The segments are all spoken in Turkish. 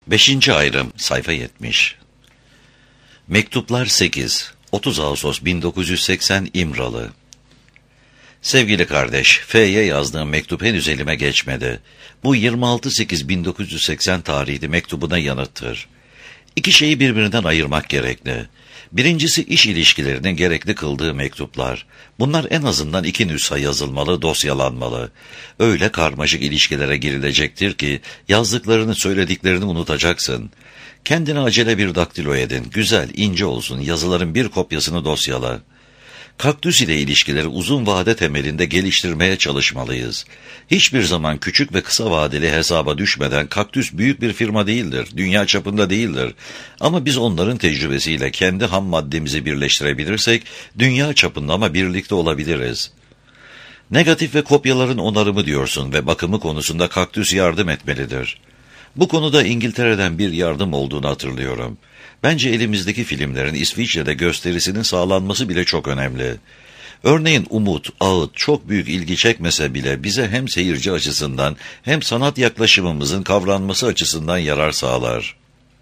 5. ayrım sayfa 70. Mektuplar 8. 30 Ağustos 1980 İmralı. Sevgili kardeş, F'ye yazdığım mektup henüz elime geçmedi. Bu 26.8.1980 tarihli mektubuna yanıttır. İki şeyi birbirinden ayırmak gerekli. Birincisi iş ilişkilerinin gerekli kıldığı mektuplar. Bunlar en azından 2 nüsha yazılmalı, dosyalanmalı. Öyle karmaşık ilişkilere girilecektir ki yazdıklarını, söylediklerini unutacaksın. Kendine acele bir daktilo edin. Güzel, ince olsun. Yazıların bir kopyasını dosyala. Kaktüs ile ilişkileri uzun vade temelinde geliştirmeye çalışmalıyız. Hiçbir zaman küçük ve kısa vadeli hesaba düşmeden kaktüs büyük bir firma değildir, dünya çapında değildir. Ama biz onların tecrübesiyle kendi ham maddemizi birleştirebilirsek dünya çapında ama birlikte olabiliriz. Negatif ve kopyaların onarımı diyorsun ve bakımı konusunda kaktüs yardım etmelidir. Bu konuda İngiltere'den bir yardım olduğunu hatırlıyorum. Bence elimizdeki filmlerin İsviçre'de gösterisinin sağlanması bile çok önemli. Örneğin Umut, Ağıt çok büyük ilgi çekmese bile bize hem seyirci açısından hem sanat yaklaşımımızın kavranması açısından yarar sağlar.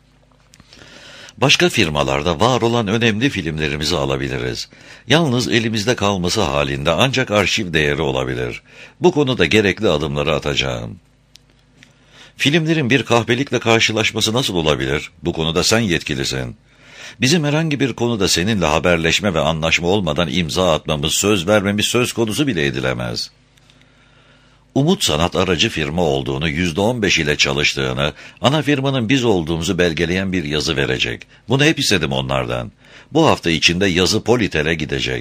Başka firmalarda var olan önemli filmlerimizi alabiliriz. Yalnız elimizde kalması halinde ancak arşiv değeri olabilir. Bu konuda gerekli adımları atacağım. Filmlerin bir kahpelikle karşılaşması nasıl olabilir? Bu konuda sen yetkilisin. Bizim herhangi bir konuda seninle haberleşme ve anlaşma olmadan imza atmamız, söz vermemiz söz konusu bile edilemez. Umut Sanat aracı firma olduğunu, %15 ile çalıştığını, ana firmanın biz olduğumuzu belgeleyen bir yazı verecek. Bunu hep istedim onlardan. Bu hafta içinde yazı Politel'e gidecek.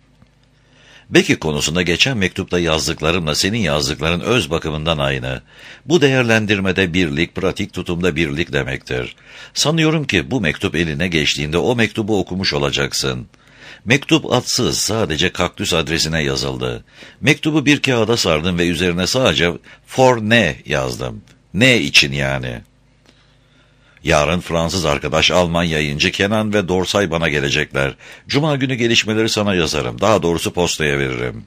Beki konusunda geçen mektupta yazdıklarımla senin yazdıkların öz bakımından aynı. Bu değerlendirmede birlik, pratik tutumda birlik demektir. Sanıyorum ki bu mektup eline geçtiğinde o mektubu okumuş olacaksın. Mektup atsız, sadece kaktüs adresine yazıldı. Mektubu bir kağıda sardım ve üzerine sadece for ne yazdım. Ne için yani? Yarın Fransız arkadaş Alman yayıncı Kenan ve Dorsay bana gelecekler. Cuma günü gelişmeleri sana yazarım. Daha doğrusu postaya veririm.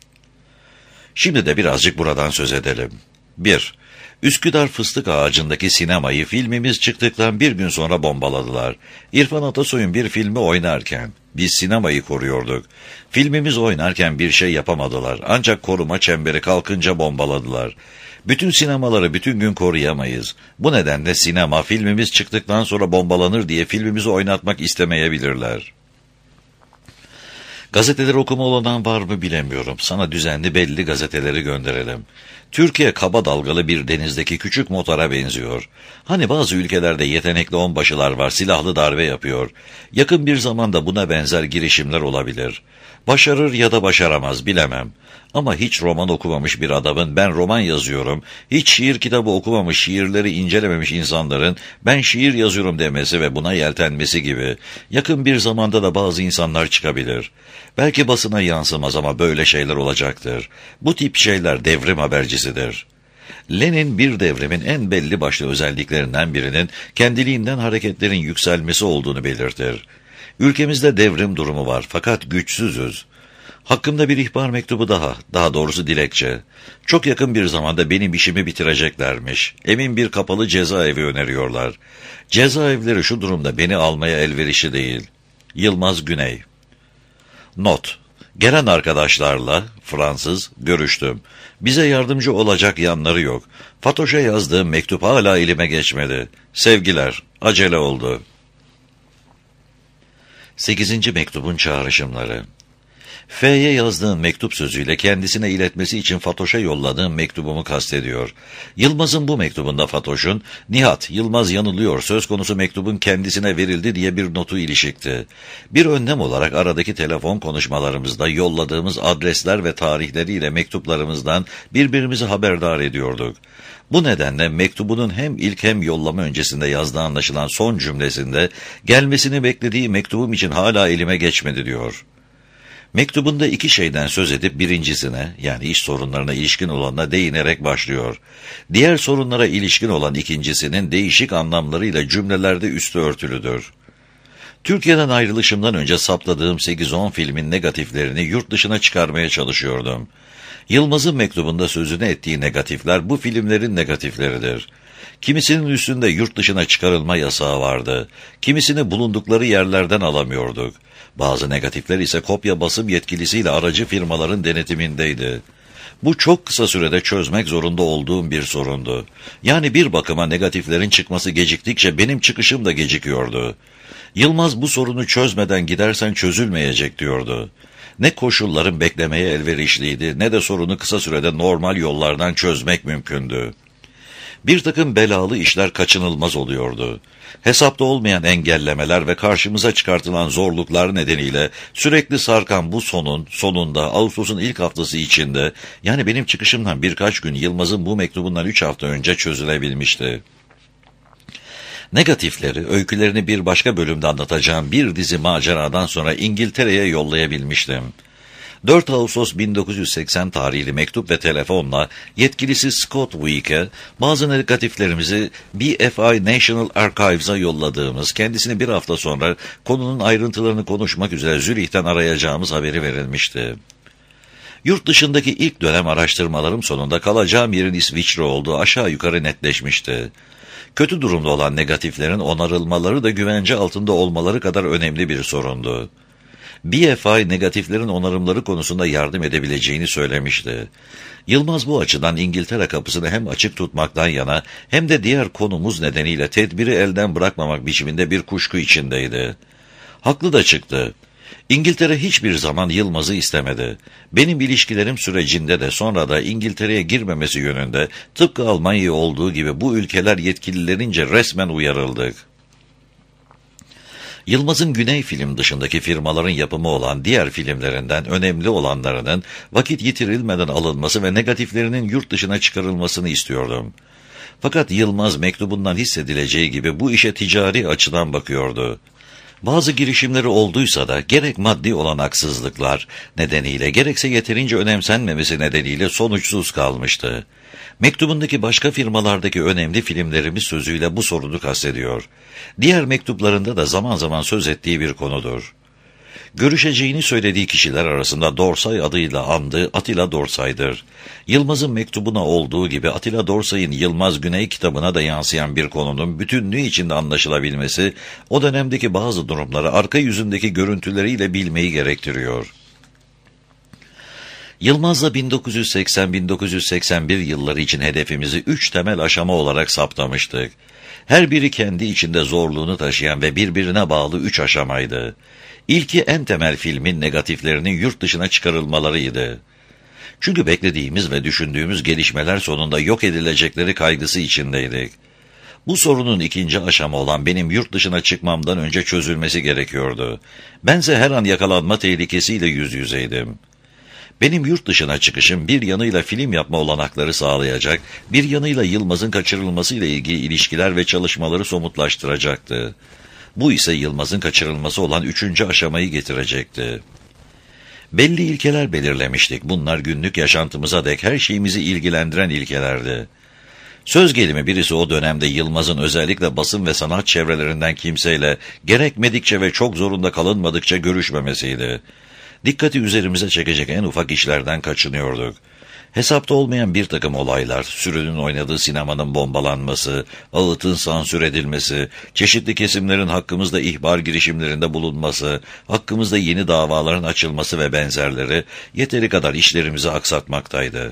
Şimdi de birazcık buradan söz edelim. 1. Üsküdar Fıstık Ağacı'ndaki sinemayı filmimiz çıktıktan bir gün sonra bombaladılar. İrfan Atasoy'un bir filmi oynarken biz sinemayı koruyorduk. Filmimiz oynarken bir şey yapamadılar. Ancak koruma çemberi kalkınca bombaladılar. Bütün sinemaları bütün gün koruyamayız. Bu nedenle sinema filmimiz çıktıktan sonra bombalanır diye filmimizi oynatmak istemeyebilirler. Gazeteleri okuma olanan var mı bilemiyorum. Sana düzenli belli gazeteleri gönderelim. Türkiye kaba dalgalı bir denizdeki küçük motora benziyor. Hani bazı ülkelerde yetenekli onbaşılar var, silahlı darbe yapıyor. Yakın bir zamanda buna benzer girişimler olabilir. Başarır ya da başaramaz bilemem. Ama hiç roman okumamış bir adamın ben roman yazıyorum, hiç şiir kitabı okumamış, şiirleri incelememiş insanların ben şiir yazıyorum demesi ve buna yeltenmesi gibi yakın bir zamanda da bazı insanlar çıkabilir. Belki basına yansımaz ama böyle şeyler olacaktır. Bu tip şeyler devrim habercisidir. Lenin bir devrimin en belli başlı özelliklerinden birinin kendiliğinden hareketlerin yükselmesi olduğunu belirtir. Ülkemizde devrim durumu var fakat güçsüzüz. Hakkımda bir ihbar mektubu daha doğrusu dilekçe. Çok yakın bir zamanda benim işimi bitireceklermiş. Emin bir kapalı cezaevi öneriyorlar. Cezaevleri şu durumda beni almaya elverişli değil. Yılmaz Güney. Not. Gelen arkadaşlarla, Fransız, görüştüm. Bize yardımcı olacak yanları yok. Fatoş'a yazdığım mektup hala elime geçmedi. Sevgiler, acele oldu. 8. mektubun çağrışımları. F'ye yazdığın mektup sözüyle kendisine iletmesi için Fatoş'a yolladığım mektubumu kastediyor. Yılmaz'ın bu mektubunda Fatoş'un, "Nihat, Yılmaz yanılıyor, söz konusu mektubun kendisine verildi" diye bir notu ilişikti. Bir önlem olarak aradaki telefon konuşmalarımızda yolladığımız adresler ve tarihleriyle mektuplarımızdan birbirimizi haberdar ediyorduk. Bu nedenle mektubunun hem ilk hem yollama öncesinde yazdığı anlaşılan son cümlesinde gelmesini beklediği mektubum için hala elime geçmedi diyor. Mektubunda 2 şeyden söz edip birincisine, yani iş sorunlarına ilişkin olanına değinerek başlıyor. Diğer sorunlara ilişkin olan ikincisinin değişik anlamlarıyla cümlelerde üstü örtülüdür. Türkiye'den ayrılışımdan önce saptadığım 8-10 filmin negatiflerini yurt dışına çıkarmaya çalışıyordum. Yılmaz'ın mektubunda sözünü ettiği negatifler bu filmlerin negatifleridir. Kimisinin üstünde yurt dışına çıkarılma yasağı vardı. Kimisini bulundukları yerlerden alamıyorduk. Bazı negatifler ise kopya basım yetkilisiyle aracı firmaların denetimindeydi. Bu çok kısa sürede çözmek zorunda olduğum bir sorundu. Yani bir bakıma negatiflerin çıkması geciktikçe benim çıkışım da gecikiyordu. Yılmaz bu sorunu çözmeden gidersen çözülmeyecek diyordu. Ne koşulların beklemeye elverişliydi ne de sorunu kısa sürede normal yollardan çözmek mümkündü. Bir takım belalı işler kaçınılmaz oluyordu. Hesapta olmayan engellemeler ve karşımıza çıkartılan zorluklar nedeniyle sürekli sarkan bu sonunda Ağustos'un ilk haftası içinde, yani benim çıkışımdan birkaç gün Yılmaz'ın bu mektubundan 3 hafta önce çözülebilmişti. Negatifleri, öykülerini bir başka bölümde anlatacağım bir dizi maceradan sonra İngiltere'ye yollayabilmiştim. 4 Ağustos 1980 tarihli mektup ve telefonla yetkilisi Scott Week'e bazı negatiflerimizi BFI National Archives'a yolladığımız, kendisini bir hafta sonra konunun ayrıntılarını konuşmak üzere Zürih'ten arayacağımız haberi verilmişti. Yurt dışındaki ilk dönem araştırmalarım sonunda kalacağım yerin İsviçre olduğu aşağı yukarı netleşmişti. Kötü durumda olan negatiflerin onarılmaları da güvence altında olmaları kadar önemli bir sorundu. BFI negatiflerin onarımları konusunda yardım edebileceğini söylemişti. Yılmaz bu açıdan İngiltere kapısını hem açık tutmaktan yana hem de diğer konumuz nedeniyle tedbiri elden bırakmamak biçiminde bir kuşku içindeydi. Haklı da çıktı. İngiltere hiçbir zaman Yılmaz'ı istemedi. Benim ilişkilerim sürecinde de sonra da İngiltere'ye girmemesi yönünde tıpkı Almanya olduğu gibi bu ülkeler yetkililerince resmen uyarıldık. Yılmaz'ın Güney Film dışındaki firmaların yapımı olan diğer filmlerinden önemli olanlarının vakit yitirilmeden alınması ve negatiflerinin yurt dışına çıkarılmasını istiyordum. Fakat Yılmaz mektubundan hissedileceği gibi bu işe ticari açıdan bakıyordu. Bazı girişimleri olduysa da gerek maddi olanaksızlıklar nedeniyle gerekse yeterince önemsenmemesi nedeniyle sonuçsuz kalmıştı. Mektubundaki başka firmalardaki önemli filmlerimiz sözüyle bu sorunu kastediyor. Diğer mektuplarında da zaman zaman söz ettiği bir konudur. Görüşeceğini söylediği kişiler arasında Dorsay adıyla andığı Atilla Dorsay'dır. Yılmaz'ın mektubuna olduğu gibi Atilla Dorsay'ın Yılmaz Güney kitabına da yansıyan bir konunun bütünlüğü içinde anlaşılabilmesi, o dönemdeki bazı durumları arka yüzündeki görüntüleriyle bilmeyi gerektiriyor. Yılmaz'la 1980-1981 yılları için hedefimizi 3 temel aşama olarak saptamıştık. Her biri kendi içinde zorluğunu taşıyan ve birbirine bağlı 3 aşamaydı. İlki en temel filmin negatiflerinin yurt dışına çıkarılmalarıydı. Çünkü beklediğimiz ve düşündüğümüz gelişmeler sonunda yok edilecekleri kaygısı içindeydik. Bu sorunun ikinci aşama olan benim yurt dışına çıkmamdan önce çözülmesi gerekiyordu. Bense her an yakalanma tehlikesiyle yüz yüzeydim. Benim yurt dışına çıkışım bir yanıyla film yapma olanakları sağlayacak, bir yanıyla Yılmaz'ın kaçırılmasıyla ilgili ilişkiler ve çalışmaları somutlaştıracaktı. Bu ise Yılmaz'ın kaçırılması olan 3. aşamayı getirecekti. Belli ilkeler belirlemiştik. Bunlar günlük yaşantımıza dek her şeyimizi ilgilendiren ilkelerdi. Söz gelimi birisi o dönemde Yılmaz'ın özellikle basın ve sanat çevrelerinden kimseyle gerekmedikçe ve çok zorunda kalınmadıkça görüşmemesiydi. Dikkati üzerimize çekecek en ufak işlerden kaçınıyorduk. Hesapta olmayan bir takım olaylar, sürünün oynadığı sinemanın bombalanması, ağıtın sansür edilmesi, çeşitli kesimlerin hakkımızda ihbar girişimlerinde bulunması, hakkımızda yeni davaların açılması ve benzerleri yeteri kadar işlerimizi aksatmaktaydı.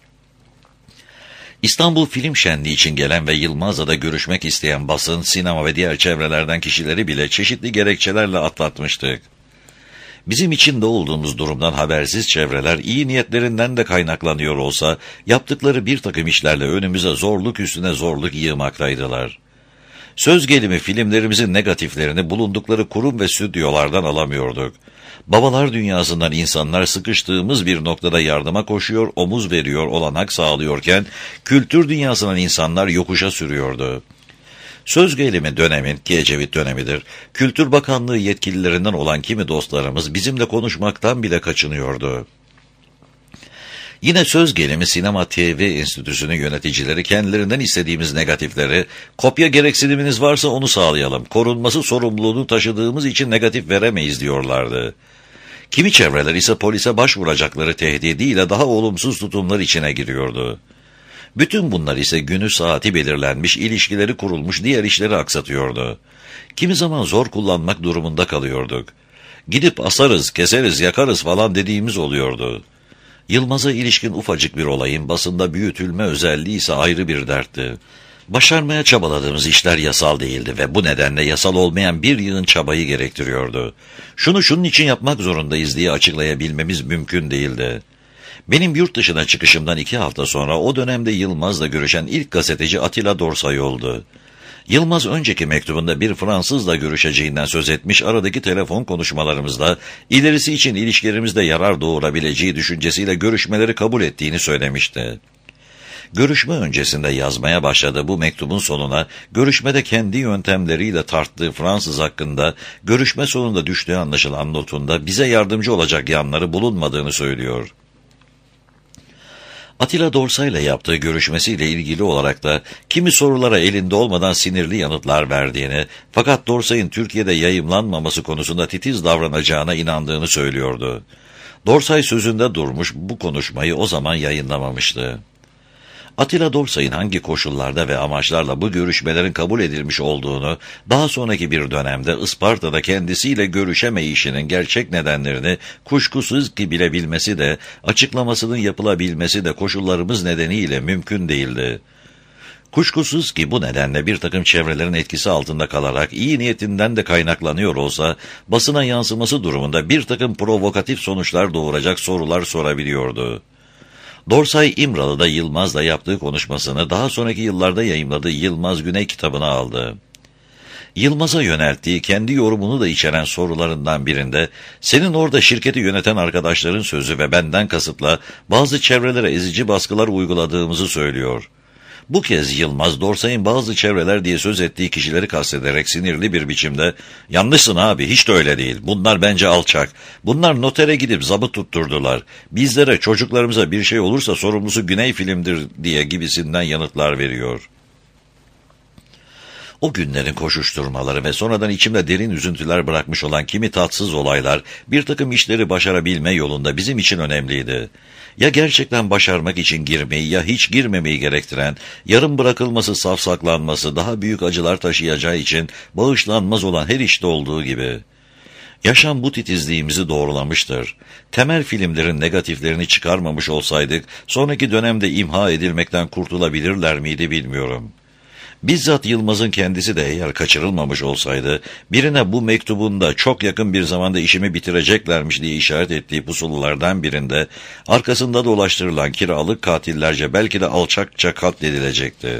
İstanbul Film Şenliği için gelen ve Yılmaz'la da görüşmek isteyen basın, sinema ve diğer çevrelerden kişileri bile çeşitli gerekçelerle atlatmıştık. Bizim içinde olduğumuz durumdan habersiz çevreler iyi niyetlerinden de kaynaklanıyor olsa, yaptıkları bir takım işlerle önümüze zorluk üstüne zorluk yığmaktaydılar. Söz gelimi filmlerimizin negatiflerini bulundukları kurum ve stüdyolardan alamıyorduk. Babalar dünyasından insanlar sıkıştığımız bir noktada yardıma koşuyor, omuz veriyor, olanak sağlıyorken, kültür dünyasından insanlar yokuşa sürüyordu. Söz gelimi dönemin, ki Ecevit dönemidir, Kültür Bakanlığı yetkililerinden olan kimi dostlarımız bizimle konuşmaktan bile kaçınıyordu. Yine söz gelimi Sinema TV Enstitüsü'nün yöneticileri kendilerinden istediğimiz negatifleri, kopya gereksiniminiz varsa onu sağlayalım, korunması sorumluluğunu taşıdığımız için negatif veremeyiz diyorlardı. Kimi çevreler ise polise başvuracakları tehdidiyle daha olumsuz tutumlar içine giriyordu. Bütün bunlar ise günü saati belirlenmiş, ilişkileri kurulmuş, diğer işleri aksatıyordu. Kimi zaman zor kullanmak durumunda kalıyorduk. Gidip asarız, keseriz, yakarız falan dediğimiz oluyordu. Yılmaz'a ilişkin ufacık bir olayın basında büyütülme özelliği ise ayrı bir dertti. Başarmaya çabaladığımız işler yasal değildi ve bu nedenle yasal olmayan bir yığın çabayı gerektiriyordu. Şunu şunun için yapmak zorundayız diye açıklayabilmemiz mümkün değildi. Benim yurt dışına çıkışımdan 2 hafta sonra o dönemde Yılmaz'la görüşen ilk gazeteci Atilla Dorsay oldu. Yılmaz önceki mektubunda bir Fransızla görüşeceğinden söz etmiş, aradaki telefon konuşmalarımızda ilerisi için ilişkilerimizde yarar doğurabileceği düşüncesiyle görüşmeleri kabul ettiğini söylemişti. Görüşme öncesinde yazmaya başladığı bu mektubun sonuna, görüşmede kendi yöntemleriyle tarttığı Fransız hakkında görüşme sonunda düştüğü anlaşılan notunda bize yardımcı olacak yanları bulunmadığını söylüyor. Atilla Dorsay'la yaptığı görüşmesiyle ilgili olarak da kimi sorulara elinde olmadan sinirli yanıtlar verdiğini, fakat Dorsay'ın Türkiye'de yayımlanmaması konusunda titiz davranacağına inandığını söylüyordu. Dorsay sözünde durmuş, bu konuşmayı o zaman yayınlamamıştı. Atilla Dorsay'ın hangi koşullarda ve amaçlarla bu görüşmelerin kabul edilmiş olduğunu, daha sonraki bir dönemde Isparta'da kendisiyle görüşemeyişinin gerçek nedenlerini kuşkusuz ki bilebilmesi de, açıklamasının yapılabilmesi de koşullarımız nedeniyle mümkün değildi. Kuşkusuz ki bu nedenle bir takım çevrelerin etkisi altında kalarak iyi niyetinden de kaynaklanıyor olsa, basına yansıması durumunda bir takım provokatif sonuçlar doğuracak sorular sorabiliyordu. Dorsay İmralı'da Yılmaz'la yaptığı konuşmasını daha sonraki yıllarda yayımladığı Yılmaz Güney kitabına aldı. Yılmaz'a yönelttiği kendi yorumunu da içeren sorularından birinde, senin orada şirketi yöneten arkadaşların sözü ve benden kasıtla bazı çevrelere ezici baskılar uyguladığımızı söylüyor. Bu kez Yılmaz, Dorsay'ın bazı çevreler diye söz ettiği kişileri kastederek sinirli bir biçimde, yanlışsın abi, hiç de öyle değil, bunlar bence alçak, bunlar notere gidip zabıt tutturdular, bizlere, çocuklarımıza bir şey olursa sorumlusu Güney Film'dir diye gibisinden yanıtlar veriyor. O günlerin koşuşturmaları ve sonradan içimde derin üzüntüler bırakmış olan kimi tatsız olaylar, bir takım işleri başarabilme yolunda bizim için önemliydi. Ya gerçekten başarmak için girmeyi ya hiç girmemeyi gerektiren, yarım bırakılması, safsaklanması, daha büyük acılar taşıyacağı için bağışlanmaz olan her işte olduğu gibi. Yaşam bu titizliğimizi doğrulamıştır. Temel filmlerin negatiflerini çıkarmamış olsaydık, sonraki dönemde imha edilmekten kurtulabilirler miydi bilmiyorum. Bizzat Yılmaz'ın kendisi de eğer kaçırılmamış olsaydı, birine bu mektubunda çok yakın bir zamanda işimi bitireceklermiş diye işaret ettiği pusululardan birinde, arkasında dolaştırılan kiralık katillerce belki de alçakça katledilecekti.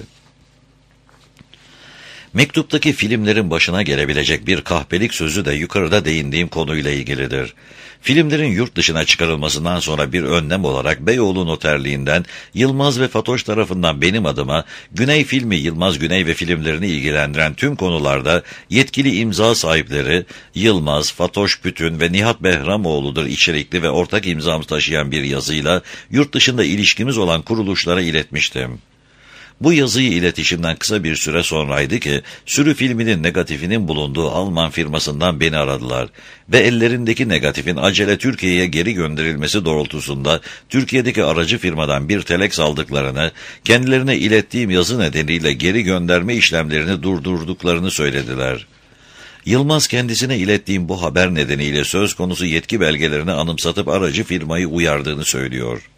Mektuptaki filmlerin başına gelebilecek bir kahpelik sözü de yukarıda değindiğim konuyla ilgilidir. Filmlerin yurt dışına çıkarılmasından sonra bir önlem olarak Beyoğlu Noterliğinden Yılmaz ve Fatoş tarafından benim adıma Güney Filmi, Yılmaz Güney ve filmlerini ilgilendiren tüm konularda yetkili imza sahipleri Yılmaz, Fatoş Pütün ve Nihat Behramoğlu'dur içerikli ve ortak imzamı taşıyan bir yazıyla yurt dışında ilişkimiz olan kuruluşlara iletmiştim. Bu yazıyı iletişimden kısa bir süre sonraydı ki, Sürü filminin negatifinin bulunduğu Alman firmasından beni aradılar ve ellerindeki negatifin acele Türkiye'ye geri gönderilmesi doğrultusunda Türkiye'deki aracı firmadan bir teleks aldıklarını, kendilerine ilettiğim yazı nedeniyle geri gönderme işlemlerini durdurduklarını söylediler. Yılmaz kendisine ilettiğim bu haber nedeniyle söz konusu yetki belgelerini anımsatıp aracı firmayı uyardığını söylüyor.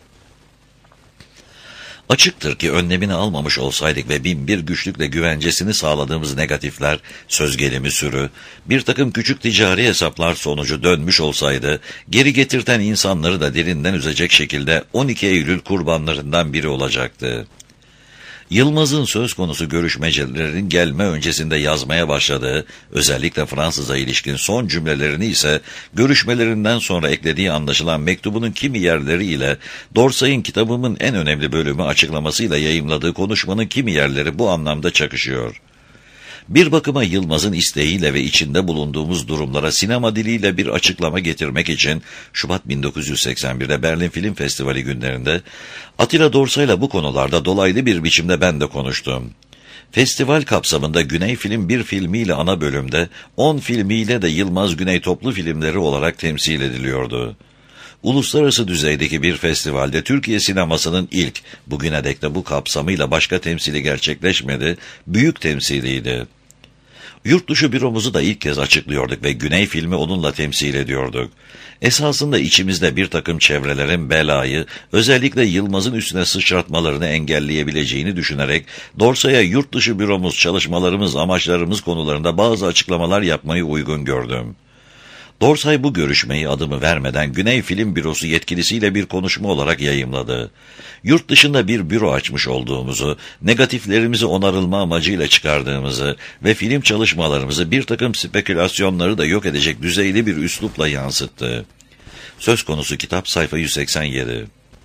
Açıktır ki önlemini almamış olsaydık ve binbir güçlükle güvencesini sağladığımız negatifler, söz gelimi Sürü, bir takım küçük ticari hesaplar sonucu dönmüş olsaydı, geri getirten insanları da derinden üzecek şekilde 12 Eylül kurbanlarından biri olacaktı. Yılmaz'ın söz konusu görüşmecilerin gelme öncesinde yazmaya başladığı, özellikle Fransız'a ilişkin son cümlelerini ise görüşmelerinden sonra eklediği anlaşılan mektubunun kimi yerleriyle Dorsay'ın kitabımın en önemli bölümü açıklamasıyla yayımladığı konuşmanın kimi yerleri bu anlamda çakışıyor. Bir bakıma Yılmaz'ın isteğiyle ve içinde bulunduğumuz durumlara sinema diliyle bir açıklama getirmek için Şubat 1981'de Berlin Film Festivali günlerinde Atilla Dorsay'la bu konularda dolaylı bir biçimde ben de konuştum. Festival kapsamında Güney Film bir filmiyle ana bölümde, 10 filmiyle de Yılmaz Güney toplu filmleri olarak temsil ediliyordu. uluslararası düzeydeki bir festivalde Türkiye sinemasının ilk, bugüne dek de bu kapsamıyla başka temsili gerçekleşmedi, büyük temsiliydi. Yurt dışı büromuzu da ilk kez açıklıyorduk ve Güney filmi onunla temsil ediyorduk. Esasında içimizde bir takım çevrelerin belayı, özellikle Yılmaz'ın üstüne sıçratmalarını engelleyebileceğini düşünerek, Dorsay'a yurt dışı büromuz, çalışmalarımız, amaçlarımız konularında bazı açıklamalar yapmayı uygun gördüm. Dorsay bu görüşmeyi adımı vermeden Güney Film Bürosu yetkilisiyle bir konuşma olarak yayımladı. Yurt dışında bir büro açmış olduğumuzu, negatiflerimizi onarılma amacıyla çıkardığımızı ve film çalışmalarımızı bir takım spekülasyonları da yok edecek düzeyli bir üslupla yansıttı. Söz konusu kitap sayfa 187.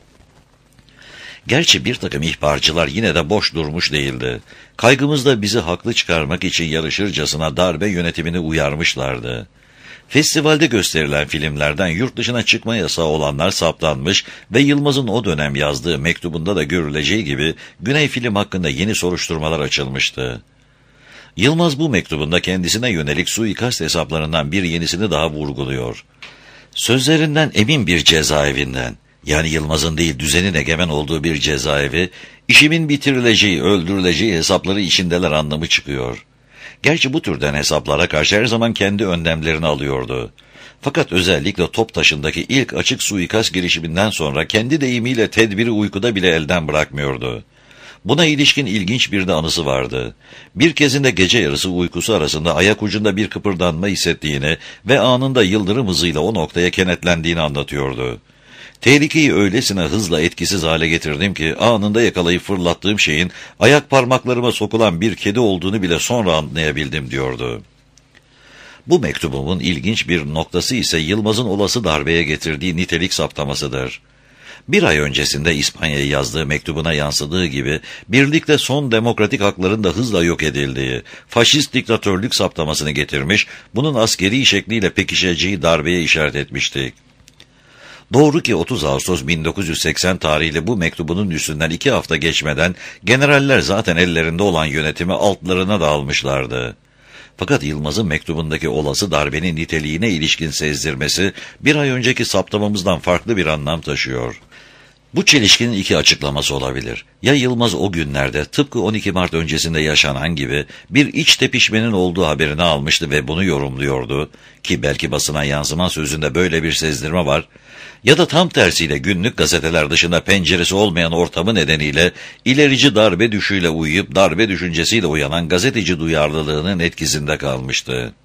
Gerçi bir takım ihbarcılar yine de boş durmuş değildi. Kaygımızda bizi haklı çıkarmak için yarışırcasına darbe yönetimini uyarmışlardı. Festivalde gösterilen filmlerden yurt dışına çıkma yasağı olanlar saptanmış ve Yılmaz'ın o dönem yazdığı mektubunda da görüleceği gibi Güney Film hakkında yeni soruşturmalar açılmıştı. Yılmaz bu mektubunda kendisine yönelik suikast hesaplarından bir yenisini daha vurguluyor. Sözlerinden emin bir cezaevinden, yani Yılmaz'ın değil düzenin egemen olduğu bir cezaevi, işimin bitirileceği, öldürüleceği hesapları içindeler anlamı çıkıyor. Gerçi bu türden hesaplara karşı her zaman kendi önlemlerini alıyordu. Fakat özellikle Toptaşı'ndaki ilk açık suikast girişiminden sonra kendi deyimiyle tedbiri uykuda bile elden bırakmıyordu. Buna ilişkin ilginç bir de anısı vardı. Bir kezinde gece yarısı uykusu arasında ayak ucunda bir kıpırdanma hissettiğini ve anında yıldırım hızıyla o noktaya kenetlendiğini anlatıyordu. Tehlikeyi öylesine hızla etkisiz hale getirdim ki anında yakalayıp fırlattığım şeyin ayak parmaklarıma sokulan bir kedi olduğunu bile sonra anlayabildim diyordu. Bu mektubumun ilginç bir noktası ise Yılmaz'ın olası darbeye getirdiği nitelik saptamasıdır. Bir ay öncesinde İspanya'ya yazdığı mektubuna yansıdığı gibi birlikte son demokratik hakların da hızla yok edildiği, faşist diktatörlük saptamasını getirmiş, bunun askeri şekliyle pekişeceği darbeye işaret etmiştik. Doğru ki 30 Ağustos 1980 tarihli bu mektubunun üstünden 2 hafta geçmeden generaller zaten ellerinde olan yönetimi altlarına da almışlardı. Fakat Yılmaz'ın mektubundaki olası darbenin niteliğine ilişkin sezdirmesi bir ay önceki saptamamızdan farklı bir anlam taşıyor. Bu çelişkinin iki açıklaması olabilir. Ya Yılmaz o günlerde tıpkı 12 Mart öncesinde yaşanan gibi bir iç tepişmenin olduğu haberini almıştı ve bunu yorumluyordu ki belki basına yansıman sözünde böyle bir sezdirme var. Ya da tam tersiyle günlük gazeteler dışında penceresi olmayan ortamı nedeniyle ilerici darbe düşüyle uyuyup darbe düşüncesiyle uyanan gazeteci duyarlılığının etkisinde kalmıştı.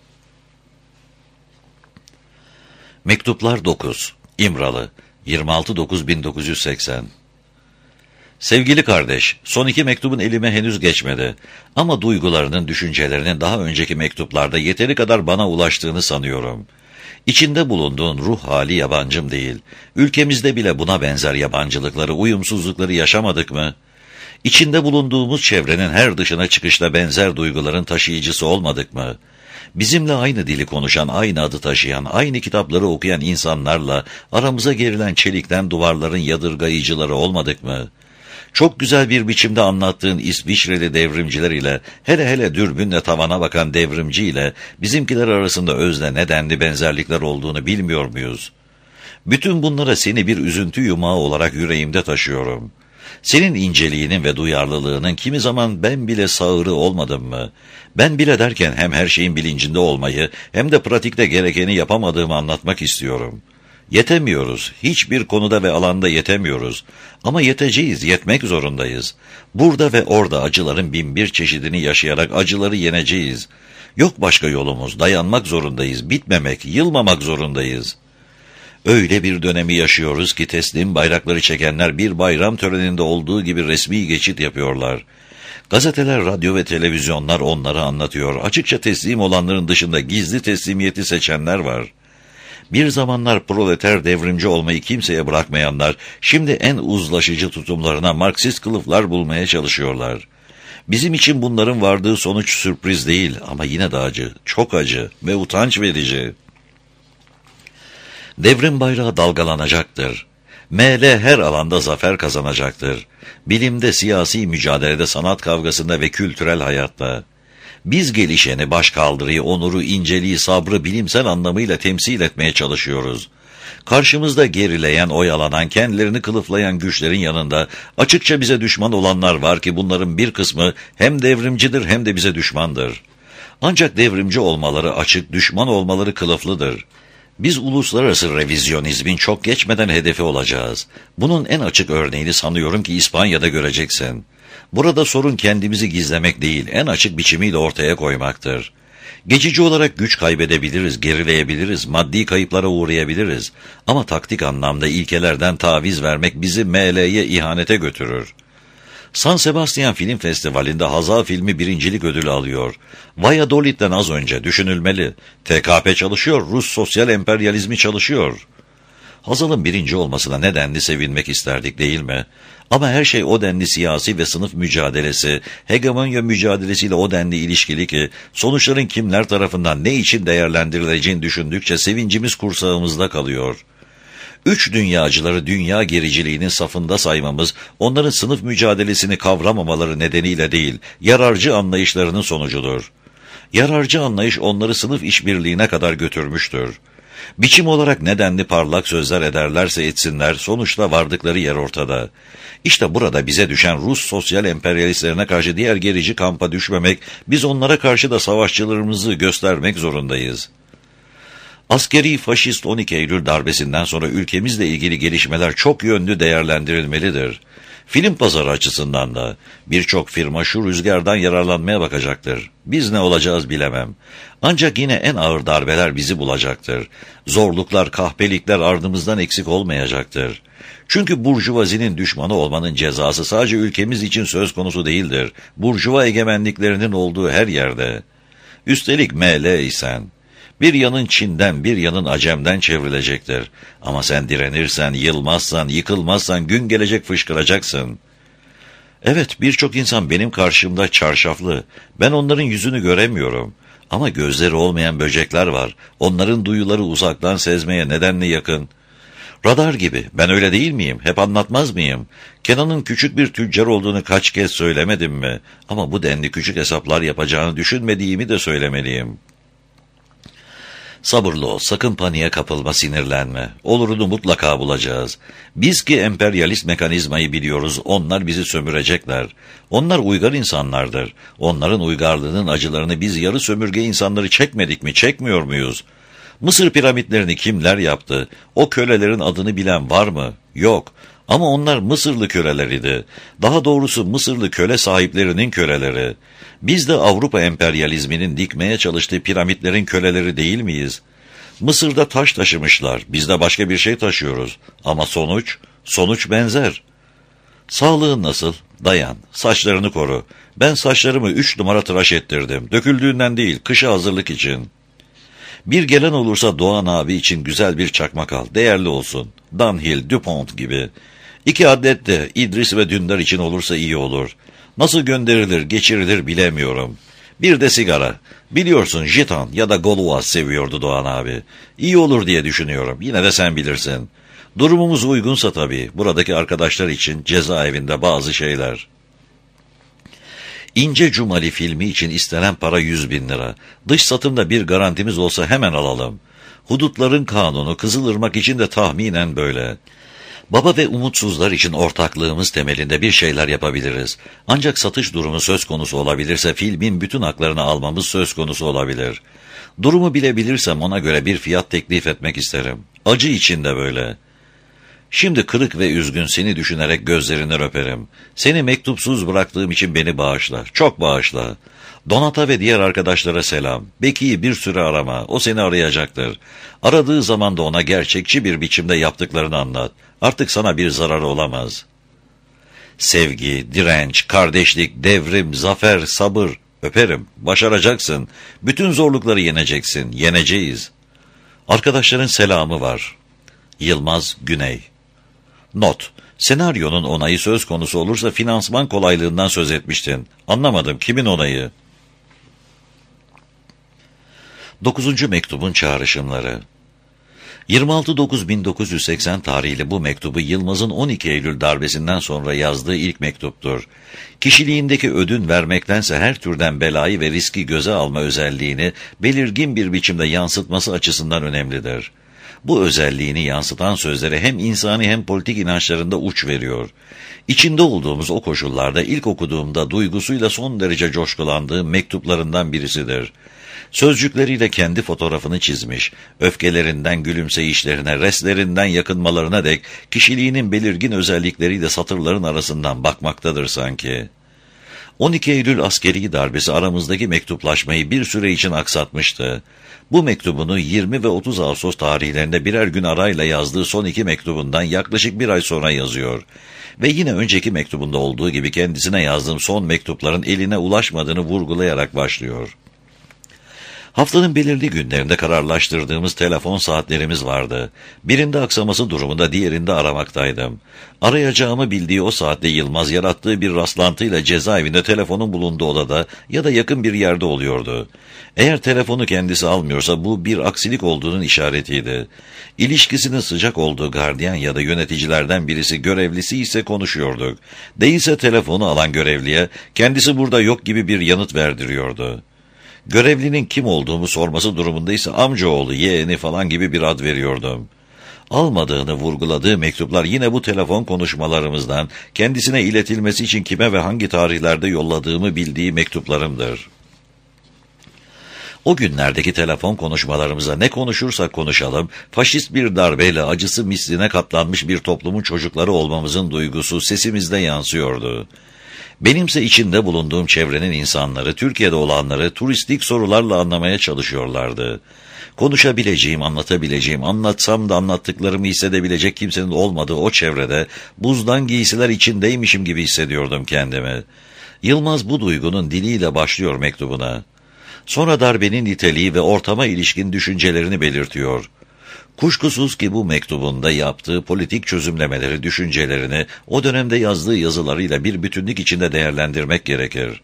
Mektuplar 9. İmralı 26.9.1980. Sevgili kardeş, son 2 mektubun elime henüz geçmedi. Ama duygularının, düşüncelerinin daha önceki mektuplarda yeteri kadar bana ulaştığını sanıyorum. İçinde bulunduğun ruh hali yabancım değil. Ülkemizde bile buna benzer yabancılıkları, uyumsuzlukları yaşamadık mı? İçinde bulunduğumuz çevrenin her dışına çıkışta benzer duyguların taşıyıcısı olmadık mı? Bizimle aynı dili konuşan, aynı adı taşıyan, aynı kitapları okuyan insanlarla aramıza gerilen çelikten duvarların yadırgayıcıları olmadık mı? Çok güzel bir biçimde anlattığın İsviçreli devrimciler ile, hele hele dürbünle tavana bakan devrimci ile bizimkiler arasında özne nedenli benzerlikler olduğunu bilmiyor muyuz? Bütün bunlara seni bir üzüntü yumağı olarak yüreğimde taşıyorum. Senin inceliğinin ve duyarlılığının kimi zaman ben bile sağırı olmadım mı? Ben bile derken hem her şeyin bilincinde olmayı hem de pratikte gerekeni yapamadığımı anlatmak istiyorum. Yetemiyoruz. Hiçbir konuda ve alanda yetemiyoruz. Ama yeteceğiz, yetmek zorundayız. Burada ve orada acıların binbir çeşidini yaşayarak acıları yeneceğiz. Yok başka yolumuz, dayanmak zorundayız, bitmemek, yılmamak zorundayız. Öyle bir dönemi yaşıyoruz ki teslim bayrakları çekenler bir bayram töreninde olduğu gibi resmi geçit yapıyorlar. Gazeteler, radyo ve televizyonlar onları anlatıyor. Açıkça teslim olanların dışında gizli teslimiyeti seçenler var. Bir zamanlar proleter devrimci olmayı kimseye bırakmayanlar, şimdi en uzlaşıcı tutumlarına Marksist kılıflar bulmaya çalışıyorlar. Bizim için bunların vardığı sonuç sürpriz değil ama yine de acı, çok acı ve utanç verici. Devrim bayrağı dalgalanacaktır. ML her alanda zafer kazanacaktır. Bilimde, siyasi mücadelede, sanat kavgasında ve kültürel hayatta. Biz gelişeni, başkaldırıyı, onuru, inceliği, sabrı bilimsel anlamıyla temsil etmeye çalışıyoruz. Karşımızda gerileyen, oyalanan, kendilerini kılıflayan güçlerin yanında açıkça bize düşman olanlar var ki bunların bir kısmı hem devrimcidir hem de bize düşmandır. Ancak devrimci olmaları açık, düşman olmaları kılıflıdır. Biz uluslararası revizyonizmin çok geçmeden hedefi olacağız. Bunun en açık örneğini sanıyorum ki İspanya'da göreceksin. Burada sorun kendimizi gizlemek değil, en açık biçimiyle ortaya koymaktır. Geçici olarak güç kaybedebiliriz, gerileyebiliriz, maddi kayıplara uğrayabiliriz. Ama taktik anlamda ilkelerden taviz vermek bizi ML'ye ihanete götürür. San Sebastian Film Festivali'nde Hazal filmi birincilik ödülü alıyor. Valladolid'den az önce düşünülmeli. TKP çalışıyor, Rus sosyal emperyalizmi çalışıyor. Hazal'ın birinci olmasına nedenli sevinmek isterdik değil mi? Ama her şey o denli siyasi ve sınıf mücadelesi, hegemonya mücadelesiyle o denli ilişkili ki, sonuçların kimler tarafından ne için değerlendirileceğini düşündükçe sevincimiz kursağımızda kalıyor. Üç dünyacıları dünya gericiliğinin safında saymamız, onların sınıf mücadelesini kavramamaları nedeniyle değil, yararcı anlayışlarının sonucudur. Yararcı anlayış onları sınıf işbirliğine kadar götürmüştür. Biçim olarak nedenli parlak sözler ederlerse etsinler, sonuçta vardıkları yer ortada. İşte burada bize düşen Rus sosyal emperyalistlerine karşı diğer gerici kampa düşmemek, biz onlara karşı da savaşçılarımızı göstermek zorundayız. Askeri faşist 12 Eylül darbesinden sonra ülkemizle ilgili gelişmeler çok yönlü değerlendirilmelidir. Film pazarı açısından da birçok firma şu rüzgardan yararlanmaya bakacaktır. Biz ne olacağız bilemem. Ancak yine en ağır darbeler bizi bulacaktır. Zorluklar, kahpelikler ardımızdan eksik olmayacaktır. Çünkü burjuvazinin düşmanı olmanın cezası sadece ülkemiz için söz konusu değildir. Burjuva egemenliklerinin olduğu her yerde. Üstelik ML isen, bir yanın Çin'den, bir yanın Acem'den çevrilecektir. Ama sen direnirsen, yılmazsan, yıkılmazsan gün gelecek fışkıracaksın. Evet, birçok insan benim karşımda çarşaflı. Ben onların yüzünü göremiyorum. Ama gözleri olmayan böcekler var. Onların duyuları uzaktan sezmeye nedenli yakın. Radar gibi. Ben öyle değil miyim? Hep anlatmaz mıyım? Kenan'ın küçük bir tüccar olduğunu kaç kez söylemedim mi? Ama bu denli küçük hesaplar yapacağını düşünmediğimi de söylemeliyim. Sabırlı ol, sakın paniğe kapılma, sinirlenme. Olurunu mutlaka bulacağız. Biz ki emperyalist mekanizmayı biliyoruz, onlar bizi sömürecekler. Onlar uygar insanlardır. Onların uygarlığının acılarını biz yarı sömürge insanları çekmedik mi, çekmiyor muyuz? Mısır piramitlerini kimler yaptı? O kölelerin adını bilen var mı? Yok. Ama onlar Mısırlı köleleriydi. Daha doğrusu Mısırlı köle sahiplerinin köleleri. Biz de Avrupa emperyalizminin dikmeye çalıştığı piramitlerin köleleri değil miyiz? Mısır'da taş taşımışlar, biz de başka bir şey taşıyoruz. Ama sonuç benzer. Sağlığın nasıl? Dayan, saçlarını koru. Ben saçlarımı 3 numara tıraş ettirdim. Döküldüğünden değil, kışa hazırlık için. Bir gelen olursa Doğan abi için güzel bir çakmak al, değerli olsun. Dunhill, DuPont gibi. 2 adet de İdris ve Dündar için olursa iyi olur. Nasıl gönderilir, geçirilir bilemiyorum. Bir de sigara. Biliyorsun Jitan ya da Goluaz seviyordu Doğan abi. İyi olur diye düşünüyorum. Yine de sen bilirsin. Durumumuz uygunsa tabii. Buradaki arkadaşlar için cezaevinde bazı şeyler. İnce Cumali filmi için istenen para 100.000 lira. Dış satımda bir garantimiz olsa hemen alalım. Hudutların kanunu Kızılırmak için de tahminen böyle. Baba ve umutsuzlar için ortaklığımız temelinde bir şeyler yapabiliriz. Ancak satış durumu söz konusu olabilirse filmin bütün haklarını almamız söz konusu olabilir. Durumu bilebilirsem ona göre bir fiyat teklif etmek isterim. Acı için de böyle. Şimdi kırık ve üzgün seni düşünerek gözlerinden öperim. Seni mektupsuz bıraktığım için beni bağışla. Çok bağışla. Donata ve diğer arkadaşlara selam. Beki'yi bir süre arama. O seni arayacaktır. Aradığı zaman da ona gerçekçi bir biçimde yaptıklarını anlat. Artık sana bir zararı olamaz. Sevgi, direnç, kardeşlik, devrim, zafer, sabır. Öperim. Başaracaksın. Bütün zorlukları yeneceksin. Yeneceğiz. Arkadaşların selamı var. Yılmaz Güney. Not. Senaryonun onayı söz konusu olursa finansman kolaylığından söz etmiştin. Anlamadım. Kimin onayı? 9. mektubun çağrışımları. 26.9.1980 tarihli bu mektubu Yılmaz'ın 12 Eylül darbesinden sonra yazdığı ilk mektuptur. Kişiliğindeki ödün vermektense her türden belayı ve riski göze alma özelliğini belirgin bir biçimde yansıtması açısından önemlidir. bu özelliğini yansıtan sözlere hem insani hem politik inançlarında uç veriyor. İçinde olduğumuz o koşullarda ilk okuduğumda duygusuyla son derece coşkulandığım mektuplarından birisidir. Sözcükleriyle kendi fotoğrafını çizmiş, öfkelerinden gülümseyişlerine, restlerinden yakınmalarına dek kişiliğinin belirgin özellikleriyle satırların arasından bakmaktadır sanki. 12 Eylül askeri darbesi aramızdaki mektuplaşmayı bir süre için aksatmıştı. Bu mektubunu 20 ve 30 Ağustos tarihlerinde birer gün arayla yazdığı son iki mektubundan yaklaşık bir ay sonra yazıyor. Ve yine önceki mektubunda olduğu gibi kendisine yazdığım son mektupların eline ulaşmadığını vurgulayarak başlıyor. Haftanın belirli günlerinde kararlaştırdığımız telefon saatlerimiz vardı. Birinde aksaması durumunda diğerinde aramaktaydım. Arayacağımı bildiği o saatte Yılmaz yarattığı bir rastlantıyla cezaevinde telefonun bulunduğu odada ya da yakın bir yerde oluyordu. Eğer telefonu kendisi almıyorsa bu bir aksilik olduğunun işaretiydi. İlişkisinin sıcak olduğu gardiyan ya da yöneticilerden birisi görevlisi ise konuşuyorduk. Değilse telefonu alan görevliye kendisi burada yok gibi bir yanıt verdiriyordu. Görevlinin kim olduğumu sorması durumunda ise amcaoğlu, yeğeni falan gibi bir ad veriyordum. Almadığını vurguladığı mektuplar yine bu telefon konuşmalarımızdan kendisine iletilmesi için kime ve hangi tarihlerde yolladığımı bildiği mektuplarımdır. O günlerdeki telefon konuşmalarımıza ne konuşursak konuşalım, faşist bir darbeyle acısı misline katlanmış bir toplumun çocukları olmamızın duygusu sesimizde yansıyordu. Benimse içinde bulunduğum çevrenin insanları, Türkiye'de olanları turistik sorularla anlamaya çalışıyorlardı. Konuşabileceğim, anlatabileceğim, anlatsam da anlattıklarımı hissedebilecek kimsenin olmadığı o çevrede buzdan giysiler içindeymişim gibi hissediyordum kendimi. Yılmaz bu duygunun diliyle başlıyor mektubuna. Sonra darbenin niteliği ve ortama ilişkin düşüncelerini belirtiyor. Kuşkusuz ki bu mektubunda yaptığı politik çözümlemeleri, düşüncelerini o dönemde yazdığı yazılarıyla bir bütünlük içinde değerlendirmek gerekir.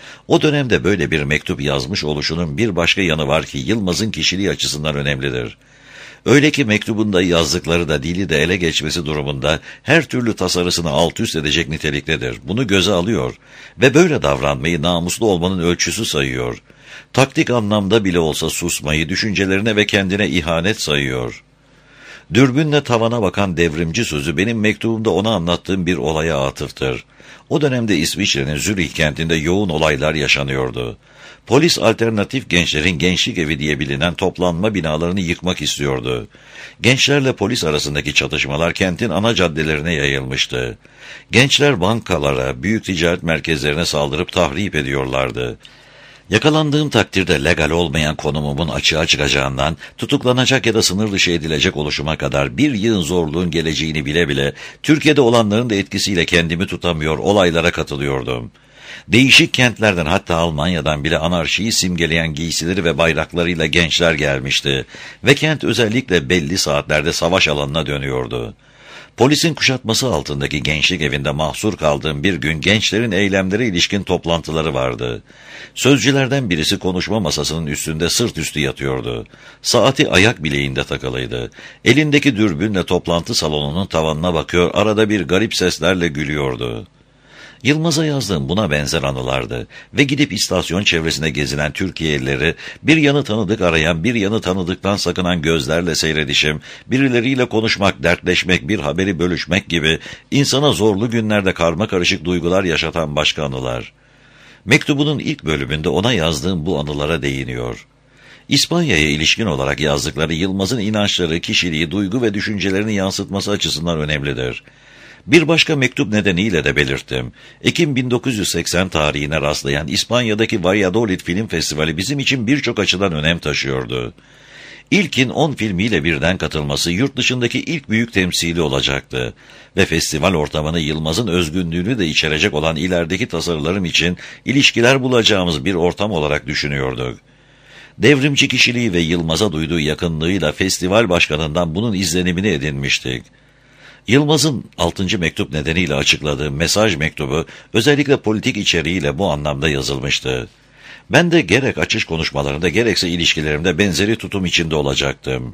O dönemde böyle bir mektup yazmış oluşunun bir başka yanı var ki Yılmaz'ın kişiliği açısından önemlidir. Öyle ki mektubunda yazdıkları da dili de ele geçmesi durumunda her türlü tasarısını alt üst edecek niteliktedir. Bunu göze alıyor ve böyle davranmayı namuslu olmanın ölçüsü sayıyor. Taktik anlamda bile olsa susmayı, düşüncelerine ve kendine ihanet sayıyor. Dürbünle tavana bakan devrimci sözü benim mektubumda ona anlattığım bir olaya atıftır. O dönemde İsviçre'nin Zürih kentinde yoğun olaylar yaşanıyordu. Polis alternatif gençlerin gençlik evi diye bilinen toplanma binalarını yıkmak istiyordu. Gençlerle polis arasındaki çatışmalar kentin ana caddelerine yayılmıştı. Gençler bankalara, büyük ticaret merkezlerine saldırıp tahrip ediyorlardı. Yakalandığım takdirde legal olmayan konumumun açığa çıkacağından, tutuklanacak ya da sınır dışı edilecek oluşuma kadar bir yığın zorluğun geleceğini bile bile, Türkiye'de olanların da etkisiyle kendimi tutamıyor, olaylara katılıyordum. Değişik kentlerden hatta Almanya'dan bile anarşiyi simgeleyen giysileri ve bayraklarıyla gençler gelmişti ve kent özellikle belli saatlerde savaş alanına dönüyordu. Polisin kuşatması altındaki gençlik evinde mahsur kaldığım bir gün gençlerin eylemlere ilişkin toplantıları vardı. Sözcülerden birisi konuşma masasının üstünde sırt üstü yatıyordu. Saati ayak bileğinde takılıydı. Elindeki dürbünle toplantı salonunun tavanına bakıyor, arada bir garip seslerle gülüyordu. Yılmaz'a yazdığım buna benzer anılardı ve gidip istasyon çevresinde gezinen Türkiye'lileri, bir yanı tanıdık arayan, bir yanı tanıdıktan sakınan gözlerle seyredişim, birileriyle konuşmak, dertleşmek, bir haberi bölüşmek gibi insana zorlu günlerde karmakarışık duygular yaşatan başka anılar. Mektubunun ilk bölümünde ona yazdığım bu anılara değiniyor. İspanya'ya ilişkin olarak yazdıkları Yılmaz'ın inançları, kişiliği, duygu ve düşüncelerini yansıtması açısından önemlidir. Bir başka mektup nedeniyle de belirttim. Ekim 1980 tarihine rastlayan İspanya'daki Valladolid Film Festivali bizim için birçok açıdan önem taşıyordu. İlkin 10 filmiyle birden katılması yurt dışındaki ilk büyük temsili olacaktı. Ve festival ortamını Yılmaz'ın özgünlüğünü de içerecek olan ilerideki tasarılarım için ilişkiler bulacağımız bir ortam olarak düşünüyorduk. Devrimci kişiliği ve Yılmaz'a duyduğu yakınlığıyla festival başkanından bunun izlenimini edinmiştik. Yılmaz'ın 6. mektup nedeniyle açıkladığı mesaj mektubu özellikle politik içeriğiyle bu anlamda yazılmıştı. Ben de gerek açış konuşmalarında gerekse ilişkilerimde benzeri tutum içinde olacaktım.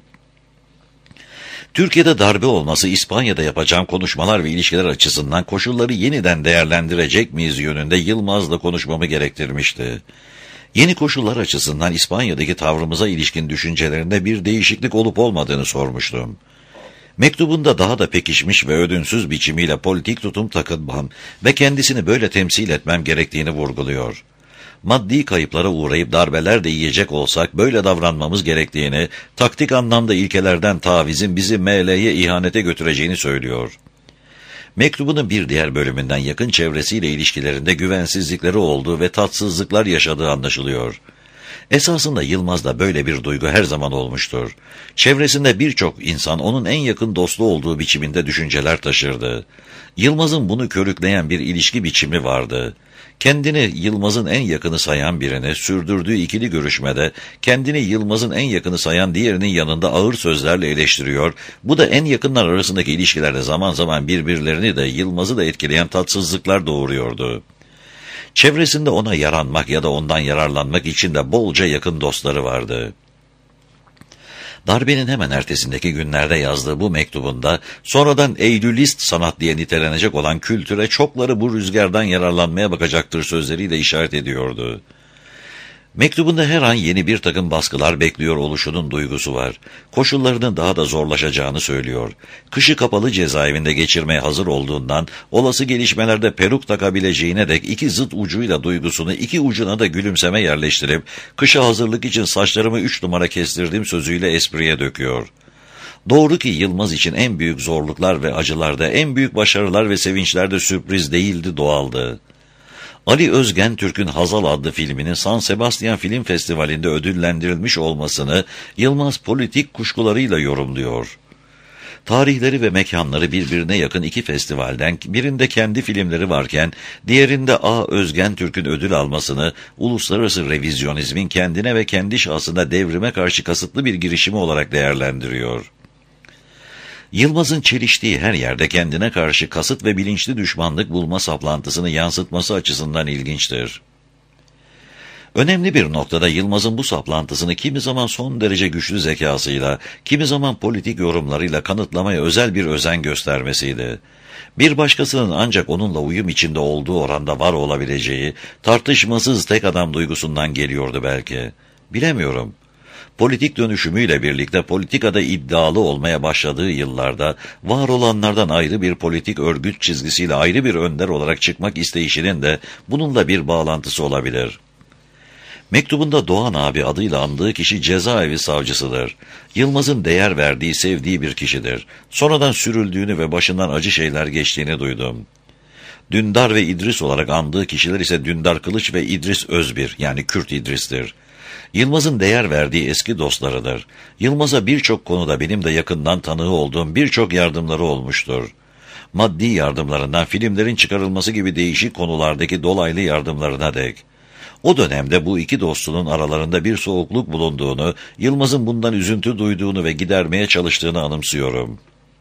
Türkiye'de darbe olması İspanya'da yapacağım konuşmalar ve ilişkiler açısından koşulları yeniden değerlendirecek miyiz yönünde Yılmaz'la konuşmamı gerektirmişti. Yeni koşullar açısından İspanya'daki tavrımıza ilişkin düşüncelerinde bir değişiklik olup olmadığını sormuştum. Mektubunda daha da pekişmiş ve ödünsüz biçimiyle politik tutum takınmam ve kendisini böyle temsil etmem gerektiğini vurguluyor. Maddi kayıplara uğrayıp darbeler de yiyecek olsak böyle davranmamız gerektiğini, taktik anlamda ilkelerden tavizin bizi ML'ye ihanete götüreceğini söylüyor. Mektubunun bir diğer bölümünden yakın çevresiyle ilişkilerinde güvensizlikleri olduğu ve tatsızlıklar yaşadığı anlaşılıyor. Esasında Yılmaz'da böyle bir duygu her zaman olmuştur. Çevresinde birçok insan onun en yakın dostu olduğu biçiminde düşünceler taşırdı. Yılmaz'ın bunu körükleyen bir ilişki biçimi vardı. Kendini Yılmaz'ın en yakını sayan birini sürdürdüğü ikili görüşmede kendini Yılmaz'ın en yakını sayan diğerinin yanında ağır sözlerle eleştiriyor. Bu da en yakınlar arasındaki ilişkilerde zaman zaman birbirlerini de Yılmaz'ı da etkileyen tatsızlıklar doğuruyordu. Çevresinde ona yaranmak ya da ondan yararlanmak için de bolca yakın dostları vardı. Darbenin hemen ertesindeki günlerde yazdığı bu mektubunda sonradan Eylülist sanat diye nitelenecek olan kültüre çokları bu rüzgardan yararlanmaya bakacaktır sözleriyle işaret ediyordu. Mektubunda her an yeni bir takım baskılar bekliyor oluşunun duygusu var. Koşullarının daha da zorlaşacağını söylüyor. Kışı kapalı cezaevinde geçirmeye hazır olduğundan olası gelişmelerde peruk takabileceğine dek iki zıt ucuyla duygusunu iki ucuna da gülümseme yerleştirip kışa hazırlık için saçlarımı 3 numara kestirdiğim sözüyle espriye döküyor. Doğru ki Yılmaz için en büyük zorluklar ve acılarda, en büyük başarılar ve sevinçlerde sürpriz değildi, doğaldı. Ali Özgen Türk'ün Hazal adlı filminin San Sebastian Film Festivali'nde ödüllendirilmiş olmasını Yılmaz politik kuşkularıyla yorumluyor. Tarihleri ve mekanları birbirine yakın iki festivalden birinde kendi filmleri varken diğerinde A. Özgen Türk'ün ödül almasını uluslararası revizyonizmin kendine ve kendi şahsına devrime karşı kasıtlı bir girişimi olarak değerlendiriyor. Yılmaz'ın çeliştiği her yerde kendine karşı kasıt ve bilinçli düşmanlık bulma saplantısını yansıtması açısından ilginçtir. Önemli bir noktada Yılmaz'ın bu saplantısını kimi zaman son derece güçlü zekasıyla, kimi zaman politik yorumlarıyla kanıtlamaya özel bir özen göstermesiydi. Bir başkasının ancak onunla uyum içinde olduğu oranda var olabileceği, tartışmasız tek adam duygusundan geliyordu belki. Bilemiyorum. Politik dönüşümüyle birlikte politikada iddialı olmaya başladığı yıllarda var olanlardan ayrı bir politik örgüt çizgisiyle ayrı bir önder olarak çıkmak isteyişinin de bununla bir bağlantısı olabilir. Mektubunda Doğan abi adıyla andığı kişi cezaevi savcısıdır. Yılmaz'ın değer verdiği, sevdiği bir kişidir. Sonradan sürüldüğünü ve başından acı şeyler geçtiğini duydum. Dündar ve İdris olarak andığı kişiler ise Dündar Kılıç ve İdris Özbir, yani Kürt İdris'tir. Yılmaz'ın değer verdiği eski dostlarıdır. Yılmaz'a birçok konuda benim de yakından tanığı olduğum birçok yardımları olmuştur. Maddi yardımlarından filmlerin çıkarılması gibi değişik konulardaki dolaylı yardımlarına dek. O dönemde bu iki dostunun aralarında bir soğukluk bulunduğunu, Yılmaz'ın bundan üzüntü duyduğunu ve gidermeye çalıştığını anımsıyorum.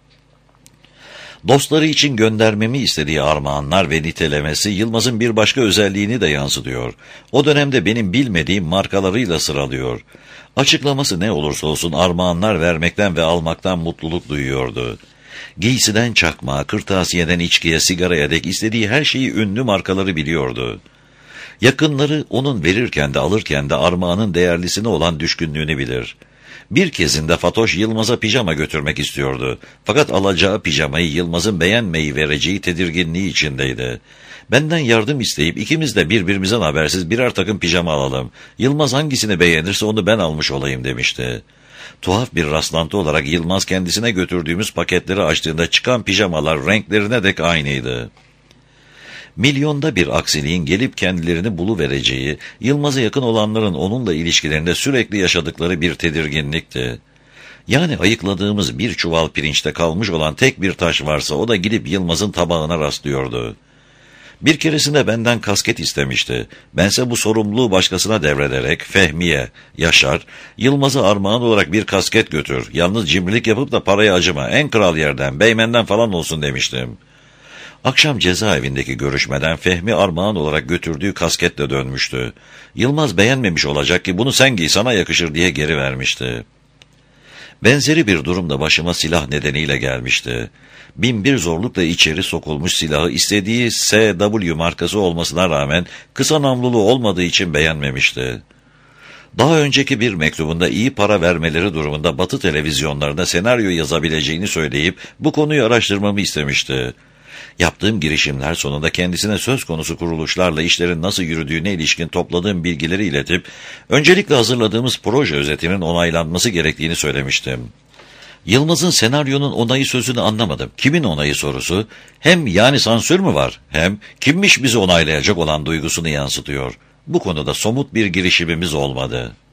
Dostları için göndermemi istediği armağanlar ve nitelemesi Yılmaz'ın bir başka özelliğini de yansıtıyor. O dönemde benim bilmediğim markalarıyla sıralıyor. Açıklaması ne olursa olsun armağanlar vermekten ve almaktan mutluluk duyuyordu. Giysiden çakmağa, kırtasiyeden içkiye, sigaraya dek istediği her şeyi ünlü markaları biliyordu. Yakınları onun verirken de alırken de armağanın değerlisine olan düşkünlüğünü bilir. Bir kezinde Fatoş Yılmaz'a pijama götürmek istiyordu. Fakat alacağı pijamayı Yılmaz'ın beğenmeyi vereceği tedirginliği içindeydi. Benden yardım isteyip ikimiz de birbirimizden habersiz birer takım pijama alalım. Yılmaz hangisini beğenirse onu ben almış olayım demişti. Tuhaf bir rastlantı olarak Yılmaz kendisine götürdüğümüz paketleri açtığında çıkan pijamalar renklerine dek aynıydı. Milyonda bir aksiliğin gelip kendilerini buluvereceği, Yılmaz'a yakın olanların onunla ilişkilerinde sürekli yaşadıkları bir tedirginlikti. Yani ayıkladığımız bir çuval pirinçte kalmış olan tek bir taş varsa o da gidip Yılmaz'ın tabağına rastlıyordu. Bir keresinde benden kasket istemişti. Bense bu sorumluluğu başkasına devrederek Fehmi'ye, Yaşar, Yılmaz'a armağan olarak bir kasket götür. Yalnız cimrilik yapıp da parayı acıma. En kral yerden, Beymen'den falan olsun demiştim. Akşam cezaevindeki görüşmeden Fehmi armağan olarak götürdüğü kasketle dönmüştü. Yılmaz beğenmemiş olacak ki bunu sen giy sana yakışır diye geri vermişti. Benzeri bir durumda başıma silah nedeniyle gelmişti. Binbir zorlukla içeri sokulmuş silahı istediği SW markası olmasına rağmen kısa namlulu olmadığı için beğenmemişti. Daha önceki bir mektubunda iyi para vermeleri durumunda Batı televizyonlarında senaryo yazabileceğini söyleyip bu konuyu araştırmamı istemişti. Yaptığım girişimler sonunda kendisine söz konusu kuruluşlarla işlerin nasıl yürüdüğüne ilişkin topladığım bilgileri iletip, öncelikle hazırladığımız proje özetinin onaylanması gerektiğini söylemiştim. Yılmaz'ın senaryonun onayı sözünü anlamadım. Kimin onayı sorusu, hem yani sansür mü var, hem kimmiş bizi onaylayacak olan duygusunu yansıtıyor. Bu konuda somut bir girişimimiz olmadı.